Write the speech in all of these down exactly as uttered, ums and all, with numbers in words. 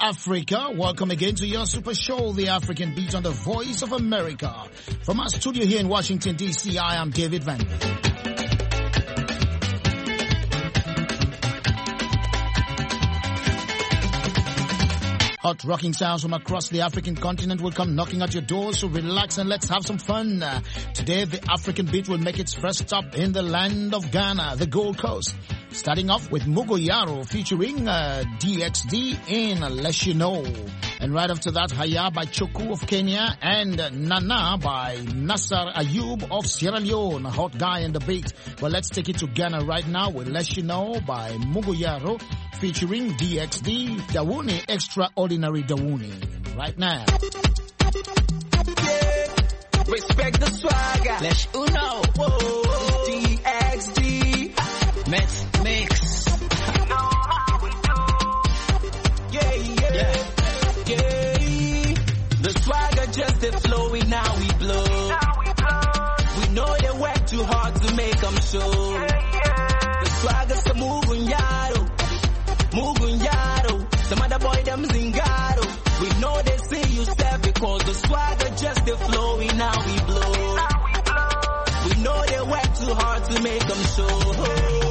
Africa. Welcome again to your super show, The African Beat on the Voice of America. From our studio here in Washington, D C, I am David Van. Hot rocking sounds from across the African continent will come knocking at your doors, so relax and let's have some fun. Uh, today, the African Beat will make its first stop in the land of Ghana, the Gold Coast. Starting off with Mugoyaro featuring uh, D X D in Let You Know. And right after that, Haya by Choku of Kenya and Nana by Nassar Ayub of Sierra Leone. A hot guy in the beat. Well, let's take it to Ghana right now with Let You Know by Mugoyaro featuring D X D, Dawuni, Extraordinary Dawuni. Right now. Yeah. Respect the swagger. Let you know. Whoa. D X D. Let's mix. You know how we do. Yeah, yeah, yeah. yeah. The swagger just a flowing, now we blow. Now we blow. We know they work too hard to make them show. Yeah, yeah. The swagger's a moving yaro. Moving yaro. Some other boy them zingaro. We know they see you step because the swagger just a flowing, now we blow. Now we blow. We know they work too hard to make them show.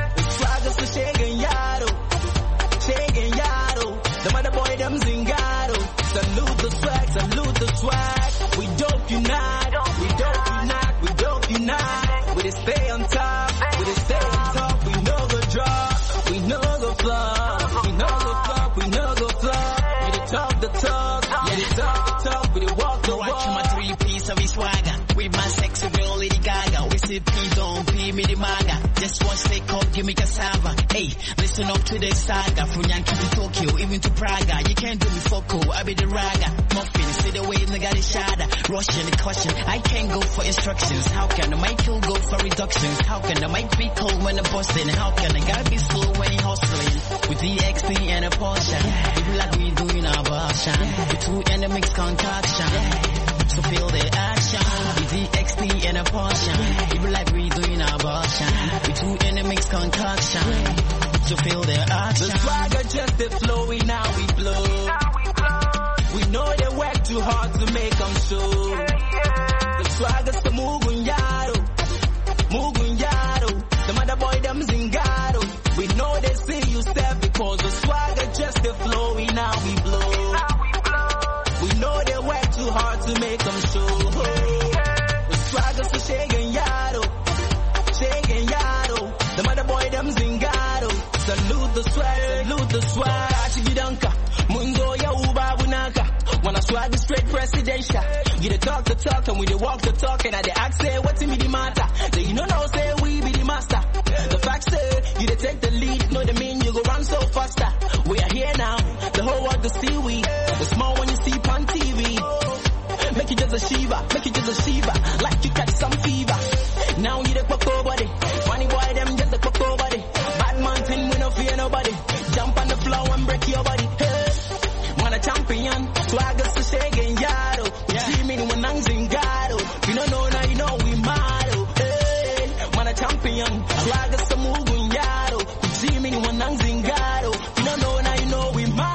The shaking yaro, shaking yaro. The mother boy them zingaro. Salute the swag, salute the swag. We dope unite, we dope unite, we dope unite. We just stay on top, we just stay on top. We know go drop, we know go flop, we know go flop, we know go flop. We the talk the talk, yeah the talk the talk. We the walk the walk. Watching my three piece of his swagger with my sexy girl Lady Gaga. We say please don't pay me the maga. Just one stake up, give me cassava. Hey, listen up to this saga. From Yankee to Tokyo, even to Praga. You can't do me foco, I be the raga. Muffin, see the way nigga the shada. Russian the caution, I can't go for instructions. How can the mic go for reductions? How can the mic be cold when I'm busting? How can the guy be slow when he hustling? With the X P and a Porsche. People like we doing our abortion. With two enemies concoction. So feel the action. With the X P and a Porsche. People like we doing our abortion. With two enemies concoction. So feel the action. The swagger just a flowing, now we blow. Now we blow. We know they work too hard to make them show. Yeah, yeah. The swagger's the Mugun Yaro. Mugun Yaro. The mother boy them zingaro. We know they see you step because the swagger just a flowing, now we blow. Now we blow. We know they work too hard to make them show. Yeah, yeah. The swagger's the shaking Yaro. Shaking Yaro. The mother boy them zingaro. Salute the swag, salute the swag. Chigidanka, Mundo ya uba bunaka. When I swag the straight presidential. You the talk the talk and we the walk the talk. And I the ask say what's in me the matter. They you know now say we be the master. The fact say you the take the lead. Know the mean you go run so faster. We are here now, the whole world the see we. The small one you see on T V. Make you just a shiva, make you just a shiva. Like you catch some fever. Now you the cocoa body. Funny boy them just the cocoa body. Bad mountain we no fear nobody. Jump on the floor and break your body. Hey, man a champion. Swagger's the shaking yaro. Yeah. See me when I'm zingaro. You don't know now you know we mad. Hey, man a champion. Swagger's the moving yaro. See me when I'm zingaro. You don't know now you know we mad.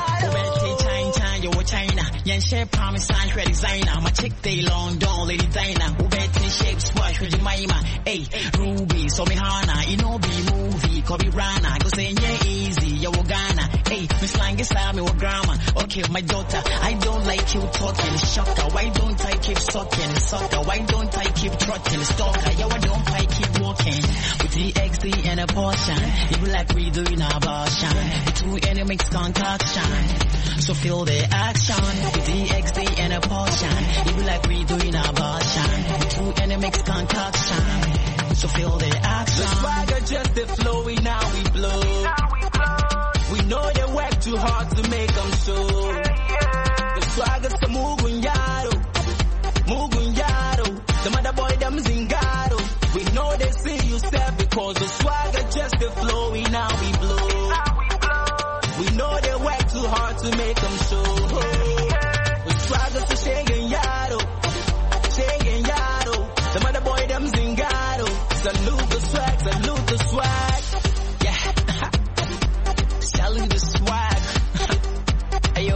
China, Yan share promise sign for designer. My chick they long don't lady diner. Ubeti shape squash with Jemima. Hey, Ruby, so me Hana, you know be movie, Kobe Rana. Go say yeah easy, yo Ghana. Hey, Miss Slang is me with grammar. Okay, my daughter, I don't like you talking, shocker. Why don't I keep sucking, sucker? Why don't I keep trotting, stalker? Yo, why don't I keep walking with the X D and a portion? You like we doing our abortion. The two enemies concoction. So feel the action with the X D and a portion. You like we doing our abortion. The two enemies concoction. So feel the action. The swagger just a flowing, now we blow. Now we blow. We know they work too hard to make them show. Yeah, yeah. The swagger's the Mugun Yaro. Mugun Yaro. The mother boy them zingaro. We know they see you step because the swagger just a flowing, now we blow. Now we blow. We know they work too hard to make them show. Yeah, yeah. The swagger's the shaking Yaro. Shaking Yaro. The mother boy them zingaro. Salute the swag, salute the swag. Yeah. Salute the swag. Hey yo,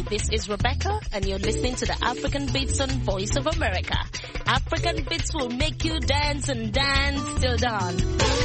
this is Rebecca, and you're listening to the African Beats on Voice of America. African Beats will make you dance and dance till dawn.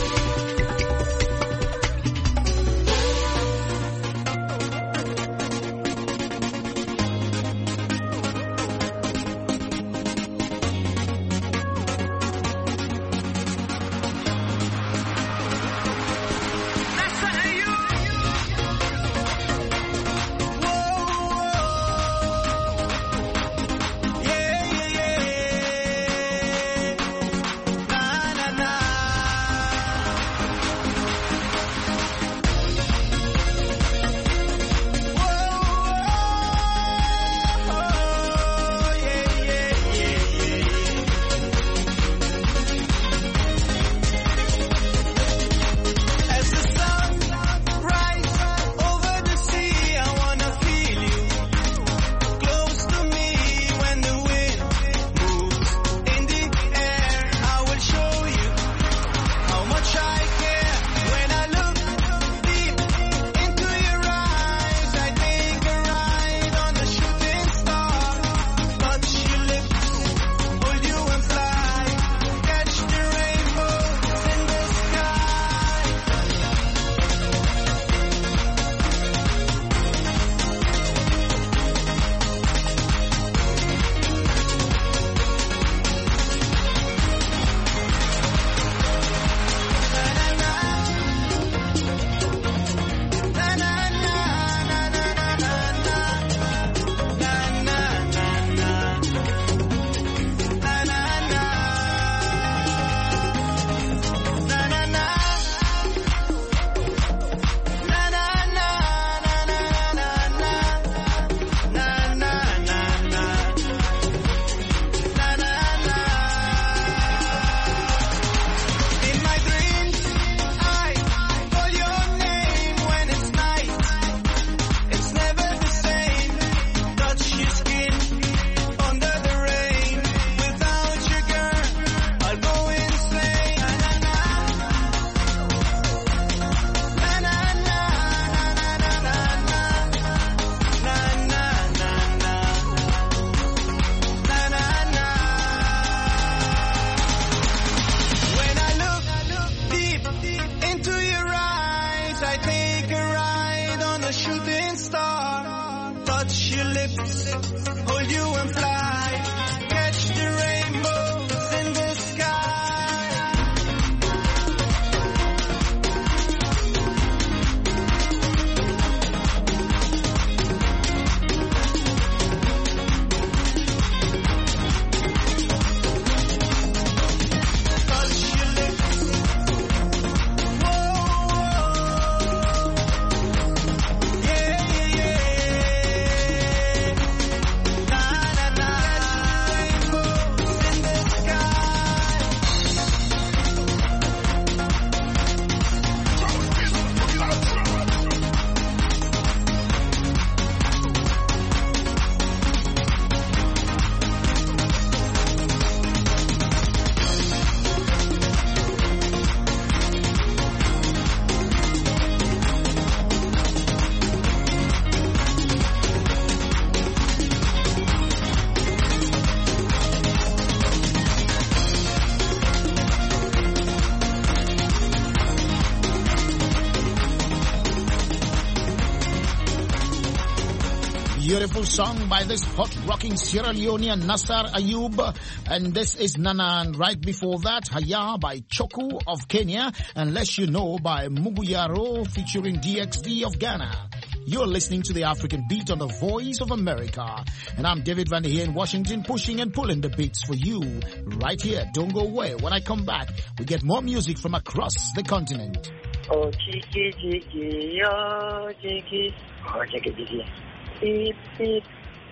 Beautiful song by this hot rocking Sierra Leonean Nassar Ayub, and this is Nana. And right before that, Haya by Choku of Kenya, and Less You Know by Muguyaro featuring D X D of Ghana. You're listening to the African Beat on the Voice of America, and I'm David Van here in Washington, pushing and pulling the beats for you right here. Don't go away. When I come back, we get more music from across the continent. Oh, Chiki, Chiki, oh, Chiki, oh, Chiki, Chiki. Beep, beep.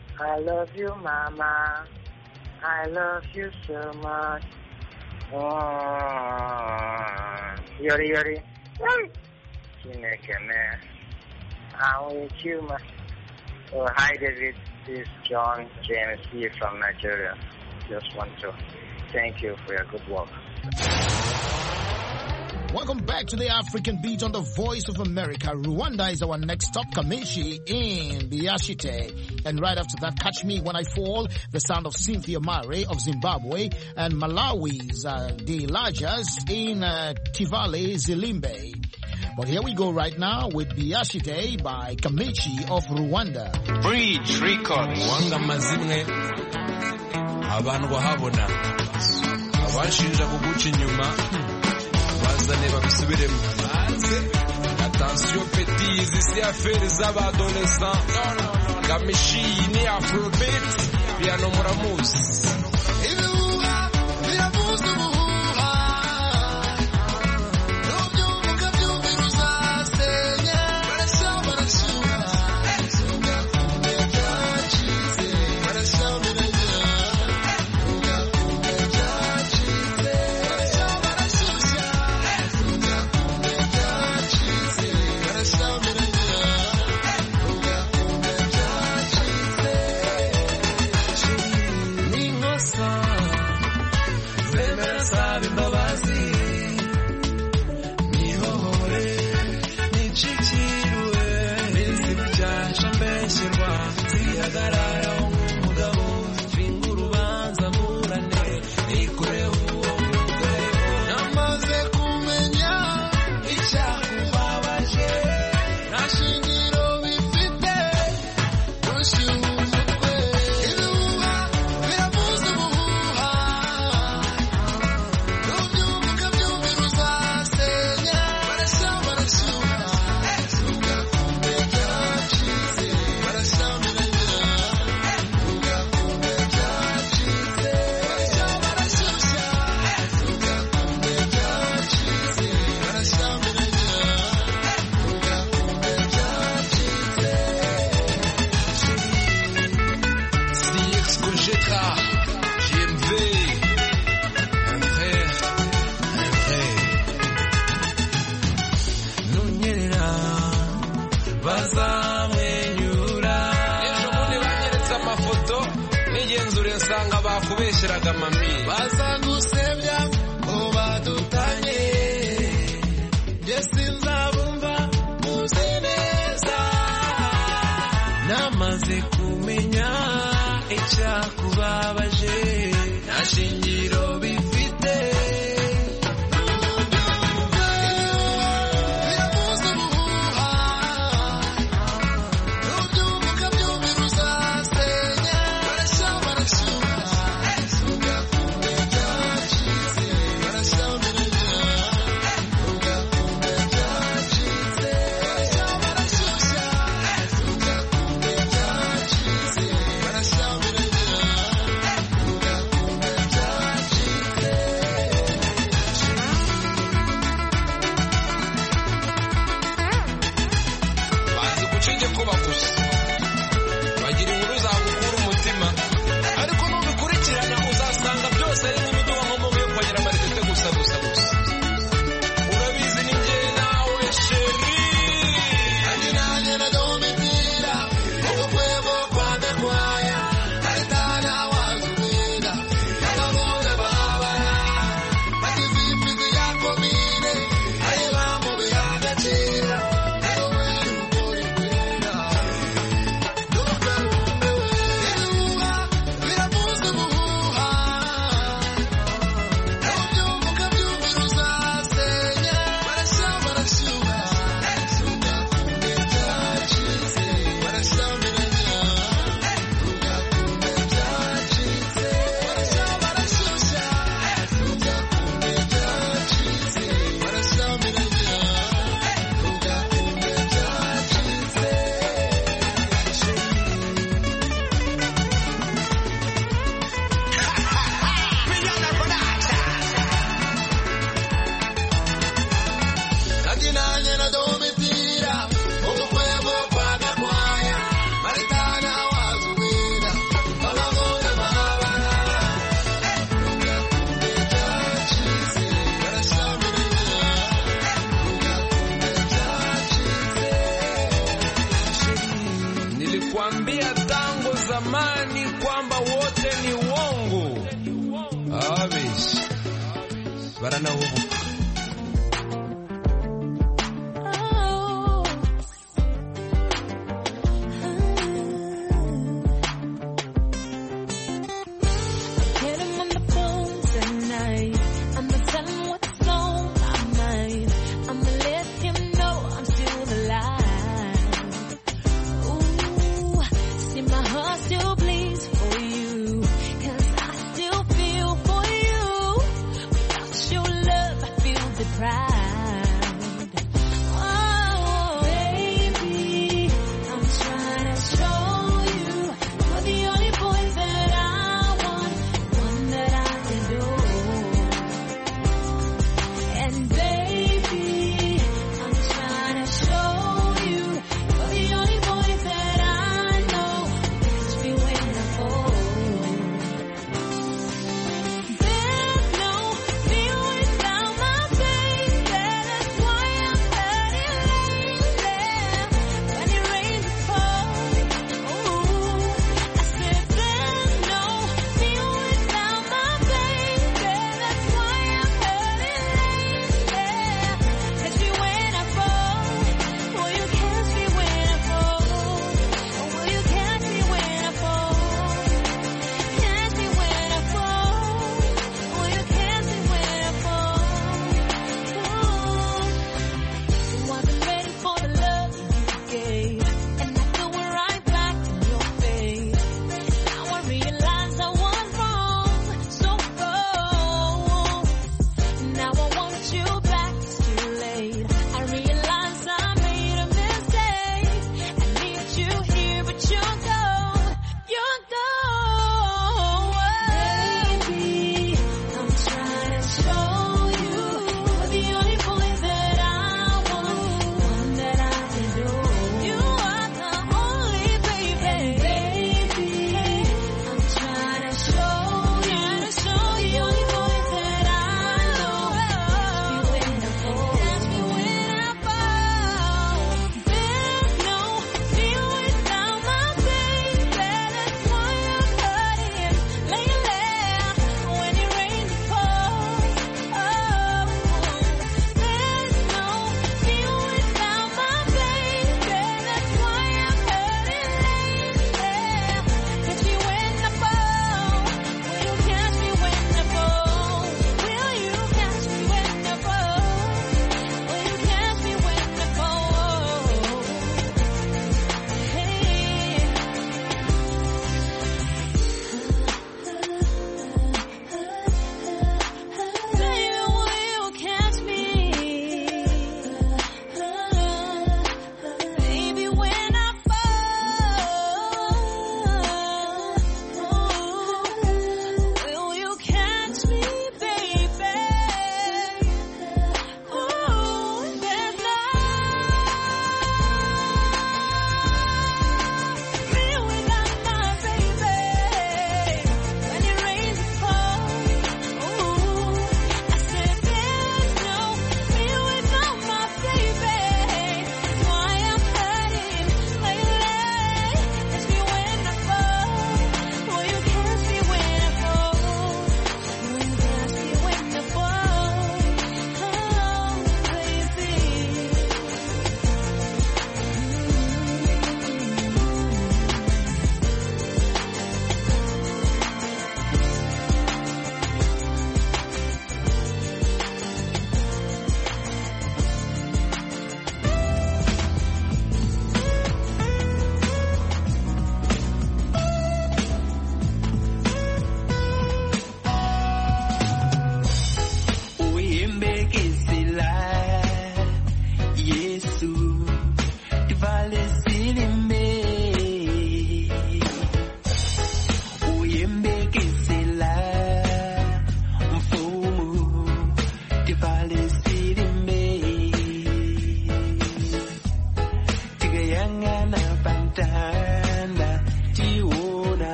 I love you, Mama. I love you so much. Oh, Yori, Yori. Chinekeme. I'm with you, ma. Oh, hi, David. This is John James here from Nigeria. Just want to thank you for your good work. Welcome back to the African Beat on the Voice of America. Rwanda is our next stop. Kamishi in Biashite. And right after that, Catch Me When I Fall, the sound of Cynthia Mare of Zimbabwe, and Malawi's uh, The Elijahs in uh, Tivale Zilimbe. But here we go right now with Biashite by Kamichi of Rwanda. Bridge Records. Wanga mazimwe abantu bahabona abashinja kuguca inyuma bazane babisubiremo. Attention petit, ici affaire z'abadolescents. Kamichi ni Afrobeat, piano muramuzi.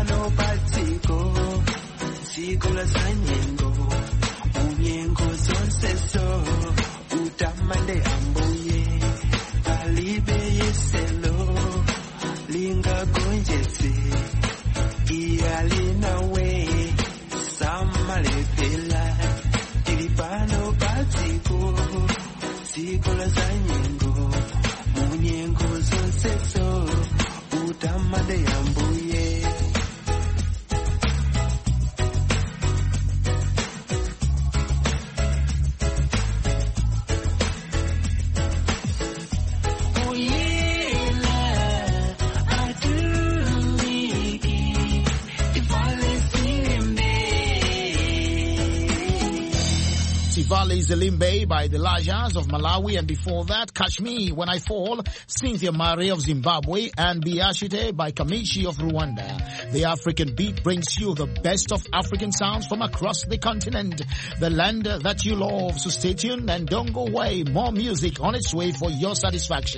Ilipano patiko, siko la sanyengo, unyengo sonseso, utamande ambuye, alibe yeselo, linga gonjetse, iyalina we, samale pela, ilipano patiko, siko la sanyengo, unyengo sonseso, utamande ambuye. Tivale Zelimbe by the Lajas of Malawi, and before that, Catch Me When I Fall, Cynthia Mare of Zimbabwe, and Biashite by Kamichi of Rwanda. The African Beat brings you the best of African sounds from across the continent, the land that you love. So stay tuned and don't go away. More music on its way for your satisfaction.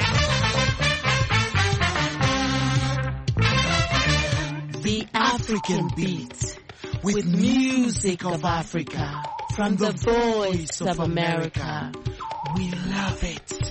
The African Beat, with music of Africa. From the voice of America, we love it.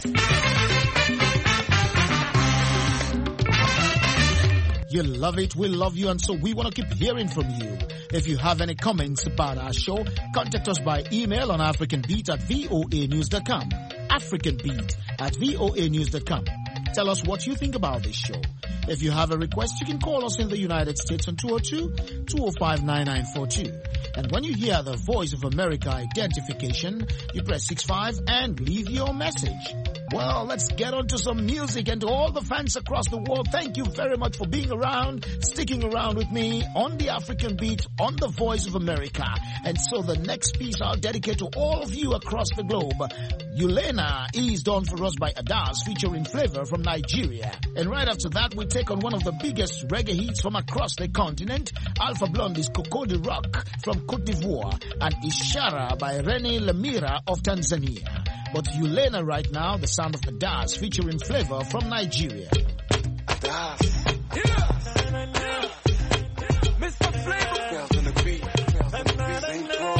You love it, we love you, and so we want to keep hearing from you. If you have any comments about our show, contact us by email on africanbeat at voa news dot com. africanbeat at voa news dot com. Tell us what you think about this show. If you have a request, you can call us in the United States on two oh two, two oh five, nine nine four two. And when you hear the Voice of America identification, you press six five and leave your message. Well, let's get on to some music, and to all the fans across the world, thank you very much for being around, sticking around with me on the African Beat, on the Voice of America. And so the next piece I'll dedicate to all of you across the globe. Yulena is done for us by Adas, featuring Flavor from Nigeria. And right after that, we take on one of the biggest reggae hits from across the continent, Alpha Blondie's Coco de Rock from Cote d'Ivoire, and Ishara by Rene Lemira of Tanzania. But Yulena right now, the sound of Adas featuring Flavor from Nigeria. Adas. Yeah. Mister Flavor. Girls on the beat. Girls on the beat. Ain't wrong.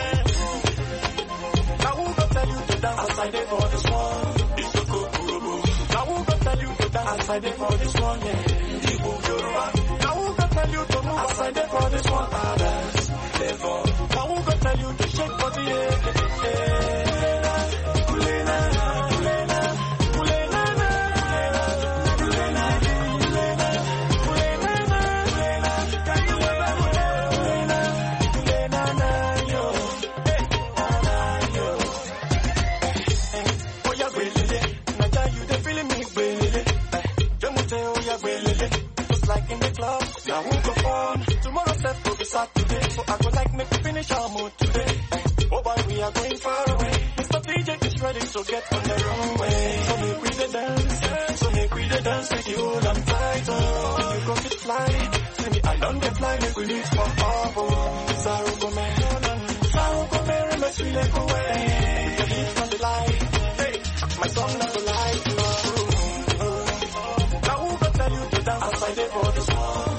Now who gon' tell you to dance outside there for this one? It's a Kokurobo. Now who gon' tell you to dance outside there for this one? Yeah. Igbo Yoruba. Now who gon' tell you to move outside there for this one? Adas. Flavor. Now who gon' tell you to shake body? Yeah. Yeah. Now who go on? Tomorrow set will be Saturday, so I go like make we finish our mood today. Oh boy, we are going far away. Mister D J is ready, so get on the runway. So make we the dance, so make we the dance with you hold on tight. Oh, you go fit fly, see me I don't get fly, make we reach for all. Sorrow go man, sorrow go man, remember we let go away. The heat from the light, hey, my song not the light. Now who go tell you to dance outside there for this one?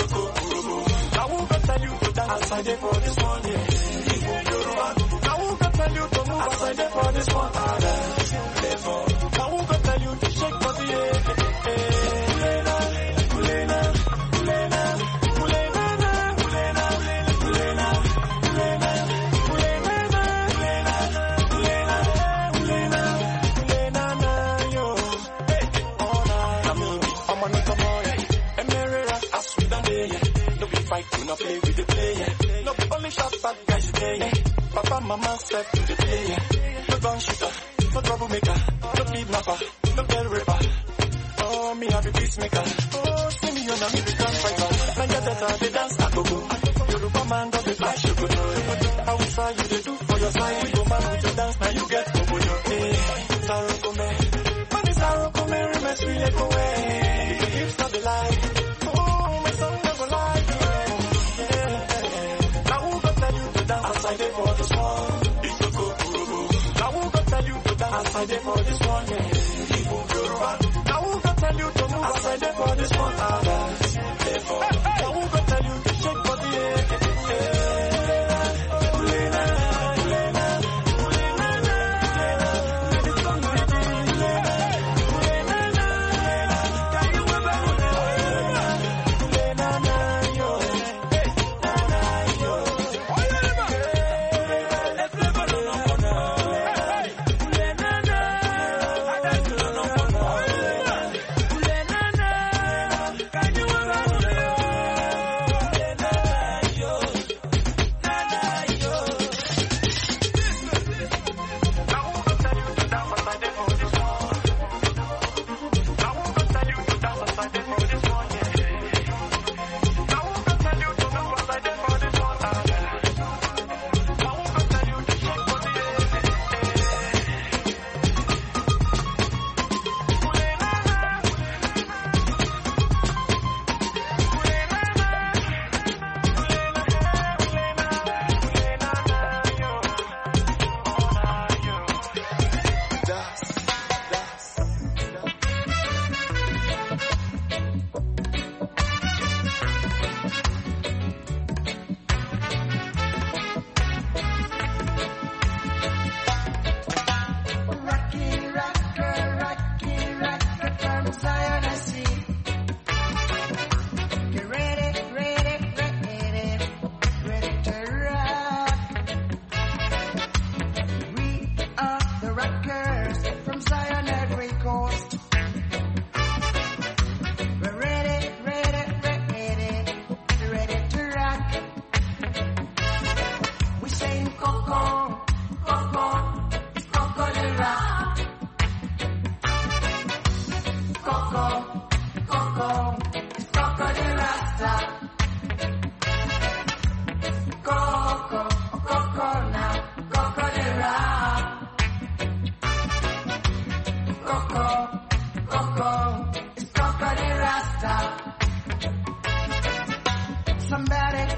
Outside there for this one, yeah. Igbo Yoruba. Now who can tell you to move outside there for this one? Adas. Flavor. Now who can tell you to shake body, yeah. Kulena, kulena, kulena, kulena, kulena, kulena, kulena, kulena, kulena, kulena, kulena, na yo. Oh na, I'm a little boy. Emerera, as we done there, no be fight, do not play with the player. No be only shot bad guys play. Papa, mama, step to the player. No gun shooter, no troublemaker, no kidnapper, no girl rapper. Oh, me have a peacemaker. Oh, see me on a me become fighter. Nanja Teta, they dance at Gogo. Yoruba man got the flash, you go know. How we try you, they do for your side. We go man with your dance, now you get Gogo. Hey, Sarah come here. Money Sarah come here, remember we let go away. The hips not the light. Oh, my song never lie. Outside there for this one, it's a Kokurobo. Now who can tell you to dance outside there for this one, yeah. Igbo Yoruba. Now who can tell you to move outside there for this one, Adas. Now who can tell you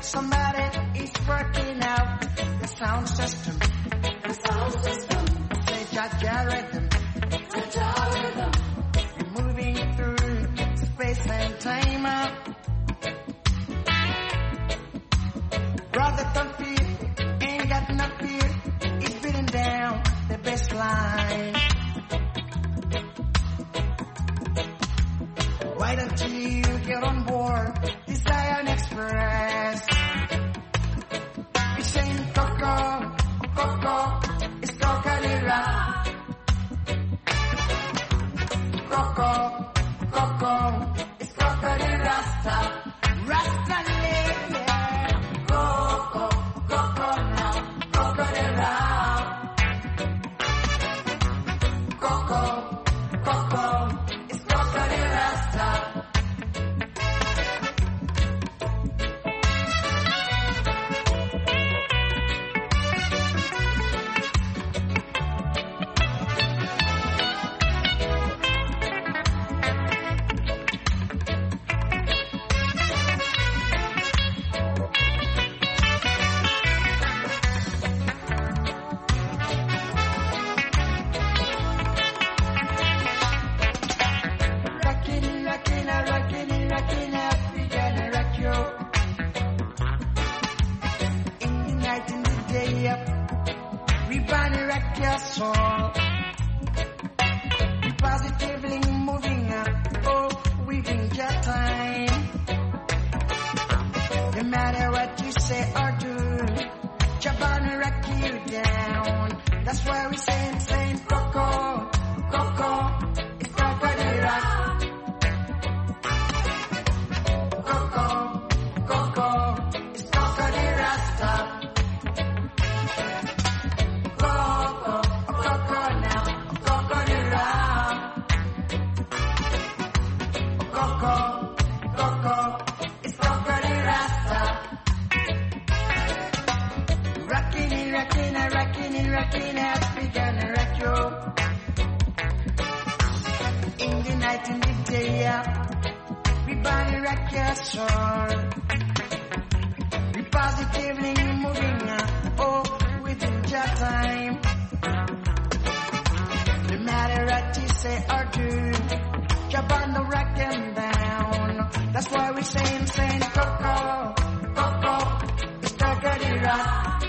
somebody is working out the sound system. The sound system. Say Jaja rhythm. Jaja rhythm. You're moving through space and time. Brother, don't fear, ain't got no fear. It's beating down the baseline. Why don't you get on board the Zion Express? It's saying Coco, Coco, it's Coca-Cola. Coco, Coco, it's Coca-Cola Rasta. Rasta lady. Coco, Coco now, Coca-Cola. Coco, Coco, it's Coca-Cola Rasta. Rockin', rockin', rockin', rockin', African rock you. In the night, in the day, we burn rock your soul. We positively moving up, oh, within your time. No matter what you say or do, Jabana rock you down. That's why we say, say, Coco, Coco, it's Coca-Cola. Coco, Coco, it's Coca-Cola Rasta. Coco, Coco now, Coca-Cola. Coco, Coco, it's Coca-Cola Rasta. Rockin' it, rockin' it, rockin' it, rockin' it, African rock you. In the night, in the day, we body rock your soul. We positively moving up, oh, within your time. No matter what you say or do, your band will rock them down. That's why we say, saying Coco, Coco, it's Coca-Cola.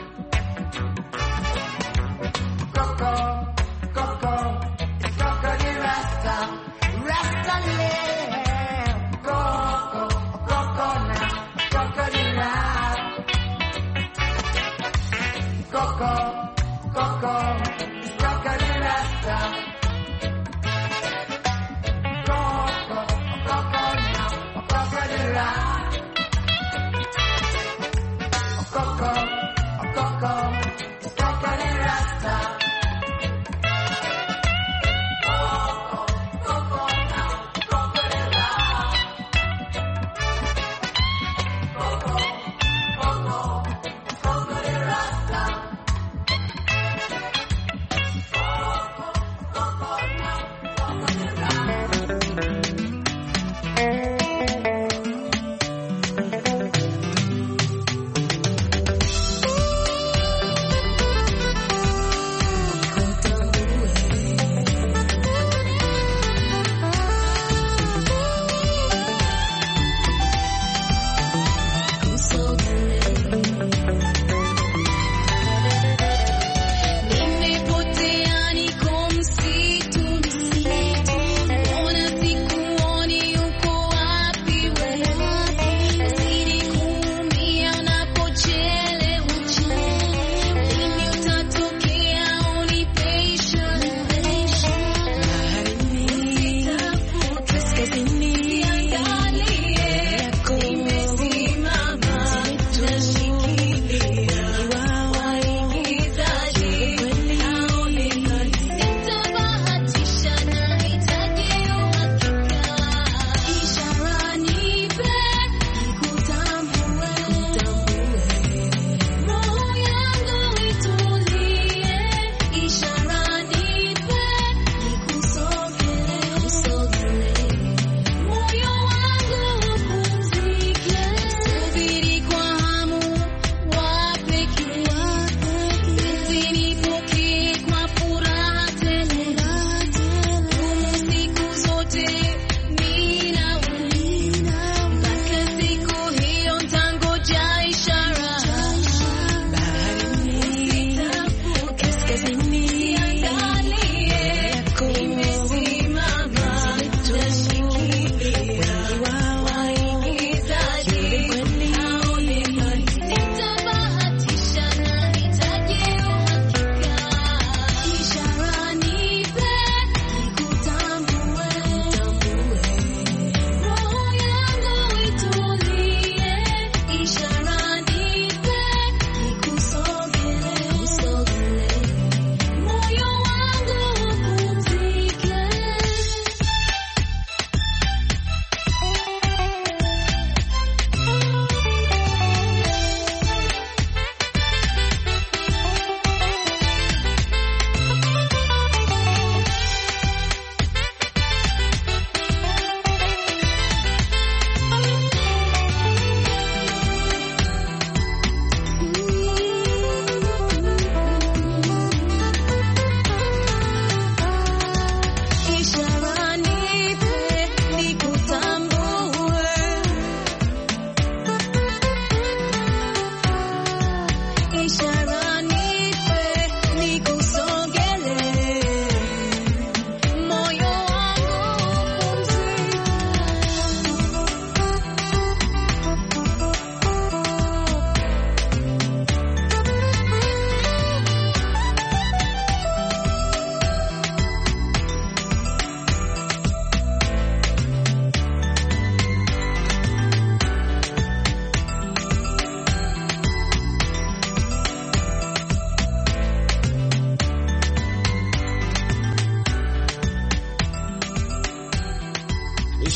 Coco, Coco, it's Coca-Cola Rasta. Rasta land. Coco, Coco now, Coca-Cola. Coco, Coco, it's Coca-Cola Rasta. Coco, Coco now, Coca-Cola.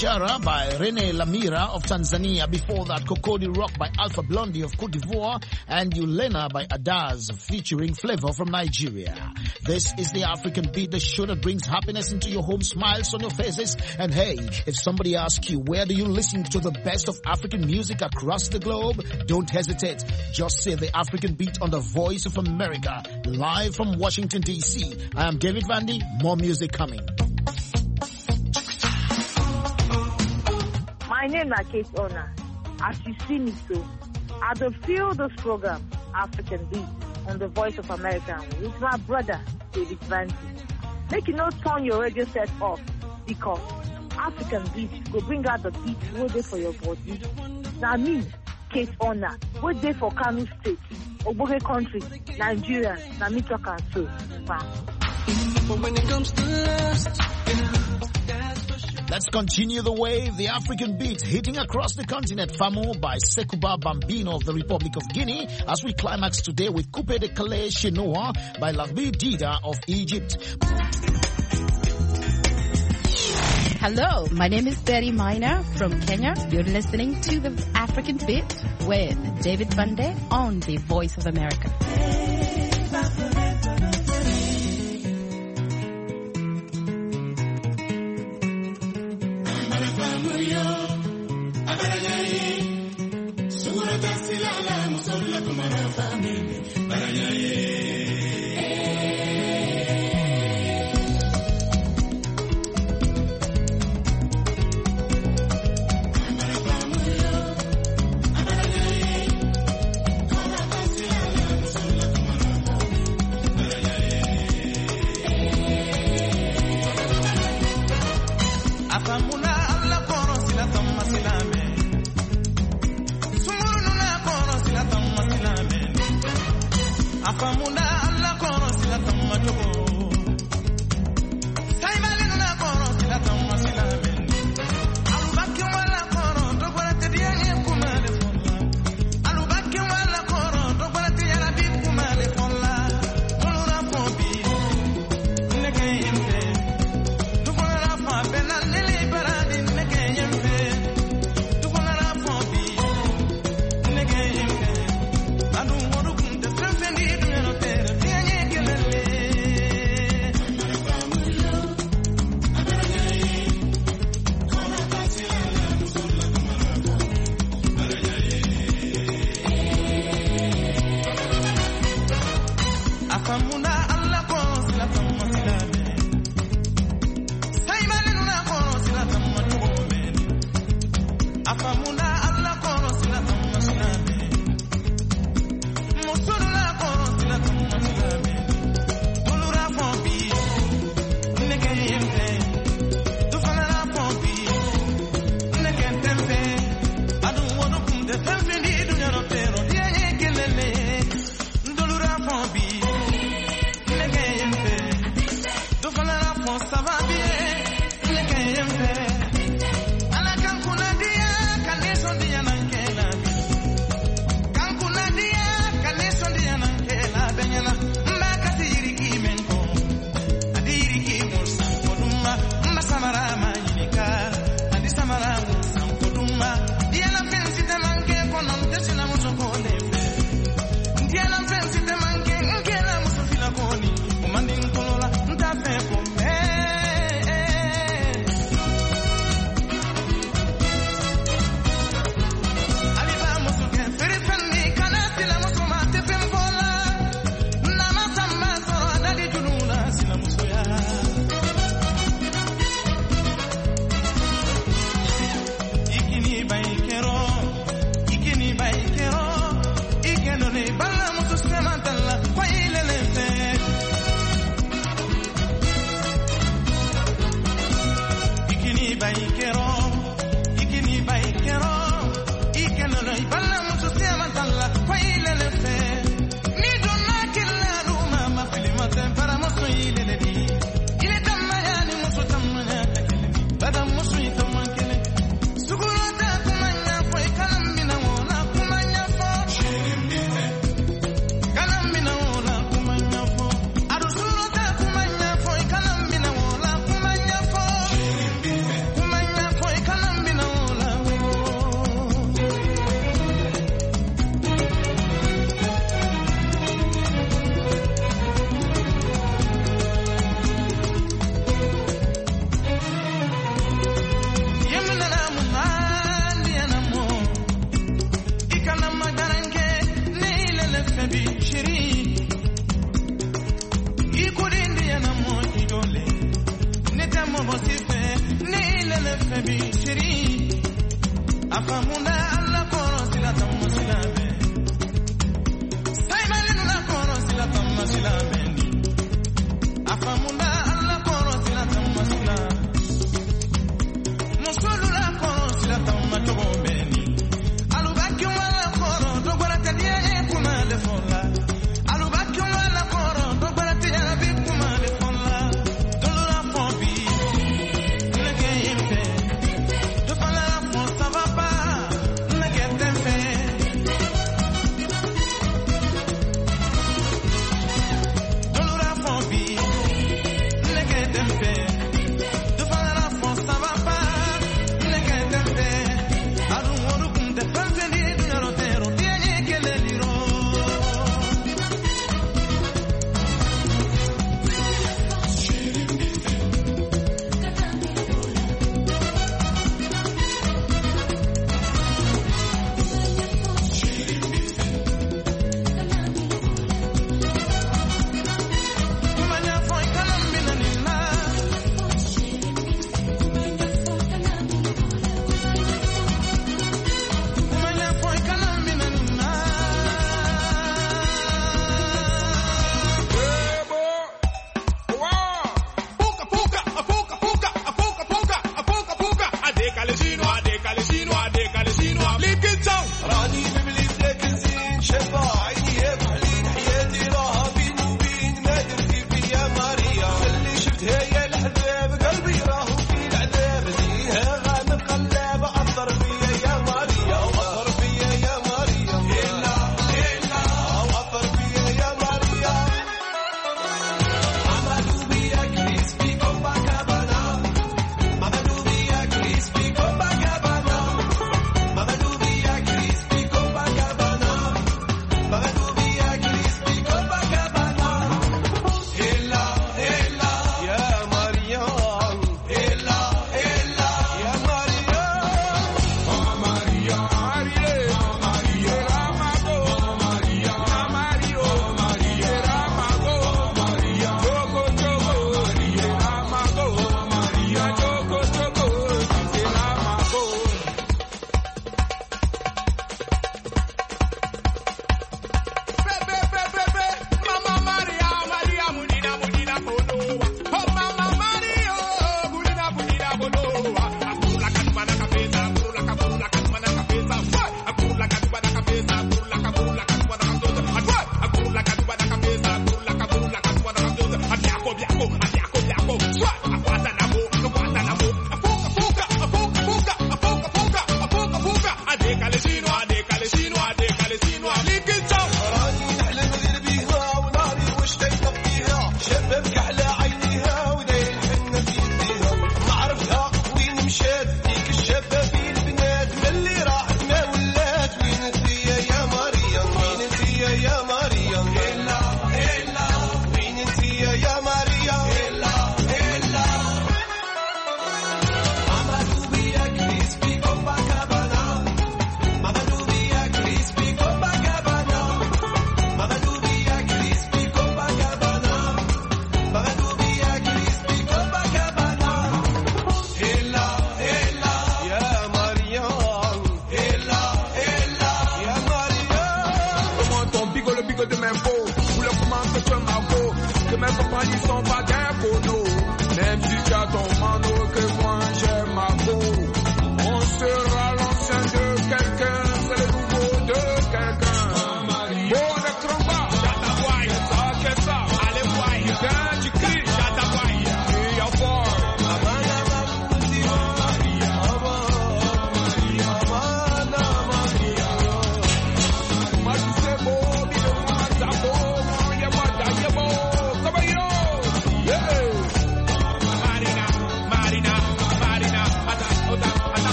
Ishara by Rene Lamira of Tanzania. Before that, Kokodi Rock by Alpha Blondy of Cote d'Ivoire, and Yulena by Adaz featuring Flavor from Nigeria. This is the African Beat, the show that brings happiness into your home, smiles on your faces. And hey, if somebody asks you, where do you listen to the best of African music across the globe? Don't hesitate. Just say the African Beat on the Voice of America, live from Washington, D C. I am David Vandy. More music coming. My name is Kate Ona. As you see me so, I do feel this program, African Beat, on the Voice of America, with my brother, David Vandy. Make you not turn your radio set off, because African Beat will bring out the beat waiting for your body. Now me, Kate Ona, waiting for Kano State, Oboge Country, Nigeria, na me talk and so. But when it comes to lust, let's continue the wave, the African Beat hitting across the continent. Famo by Sekuba Bambino of the Republic of Guinea, as we climax today with Coupe de Calais Chinois by Larbi Dida of Egypt. Hello, my name is Betty Minor from Kenya. You're listening to the African Beat with David Vande on the Voice of America.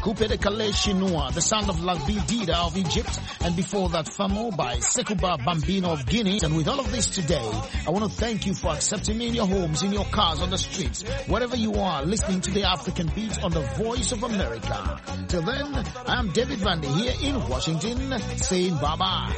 Coupe de Calais Chinois, The Sound of La Vie Dida of Egypt, and before that Famo by Sekuba Bambino of Guinea. And with all of this today, I want to thank you for accepting me in your homes, in your cars, on the streets, wherever you are, listening to the African Beat on the Voice of America. Till then, I am David Van Der here in Washington, saying bye-bye.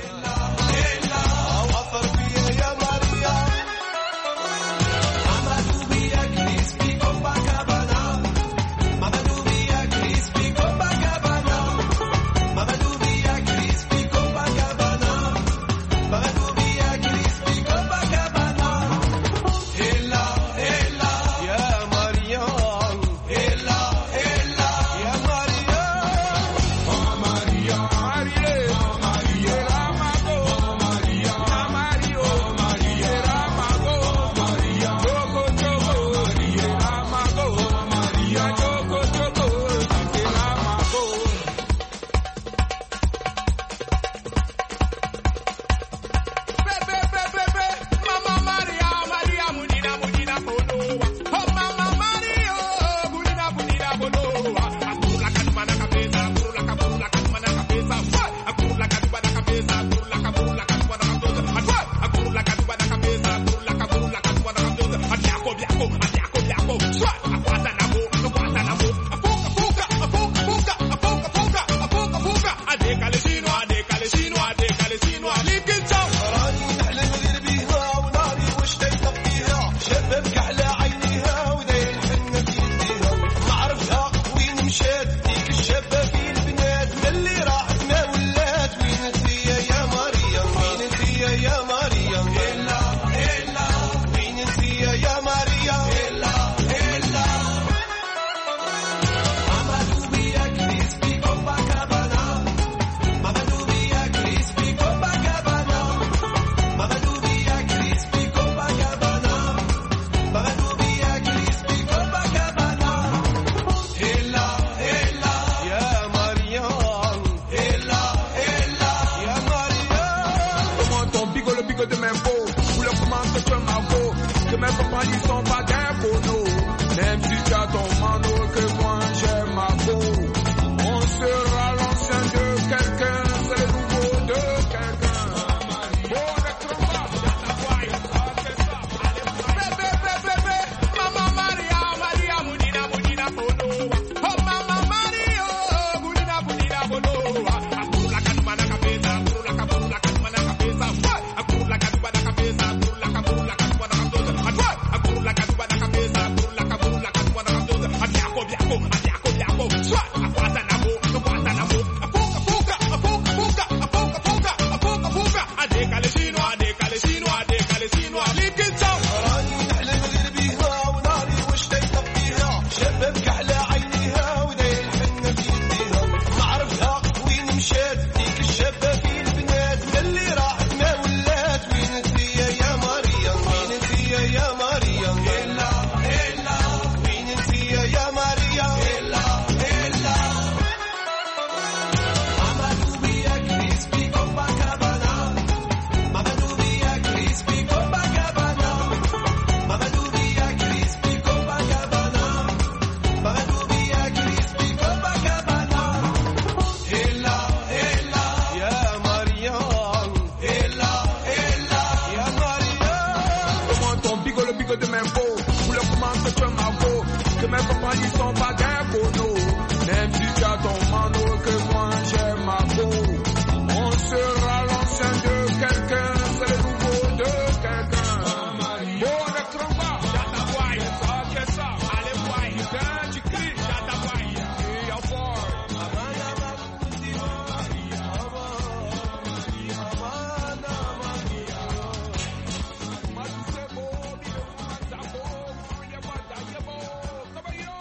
que mes compagnies sont pas